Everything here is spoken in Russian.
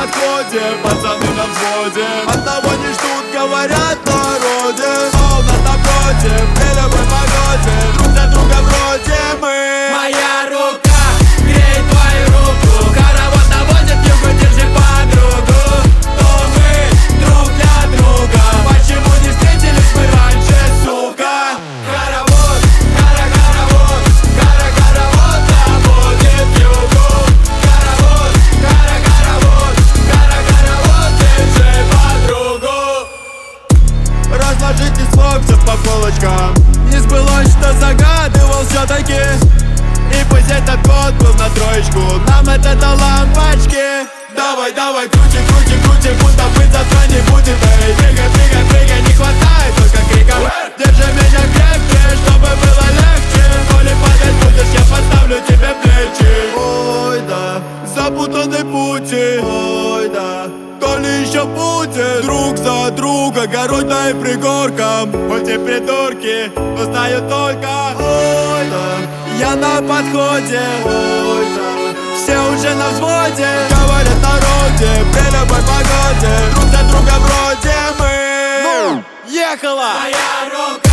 подходе, пацаны на взводе. Одного не ждут, говорят в народе. Словно напротив, при любой погоде, друг для друга вроде мы. Моя рука греет твою руку, хоровод наводит югу, держи подругу. То мы друг для друга, почему не встретились мы раньше, сука? Хоровод, хоровод, хоровод наводит югу. Хоровод, хоровод, держи подругу. Разложите свой все по полочкам. Не сбылось, что загадывал все-таки. И пусть этот год был на троечку, нам это до лампочки. Давай, давай, крути, крути, крути, будто быть завтра не будет. Эй, прыгай, прыгай, прыгай, не хватает только крика. Держи меня крепче, чтобы было легче. Коли падать будешь, я подставлю тебе плечи. Ой, да, запутанный пути. Ой, да, то ли еще будет. Друг за друга, горой и пригорком. Хоть и придурки, но знаю только. Ой, да, я на подходе. Ой, да, все уже на взводе. Говорят в народе, при любой погоде, друг за друга вроде мы. Ехала! Моя рука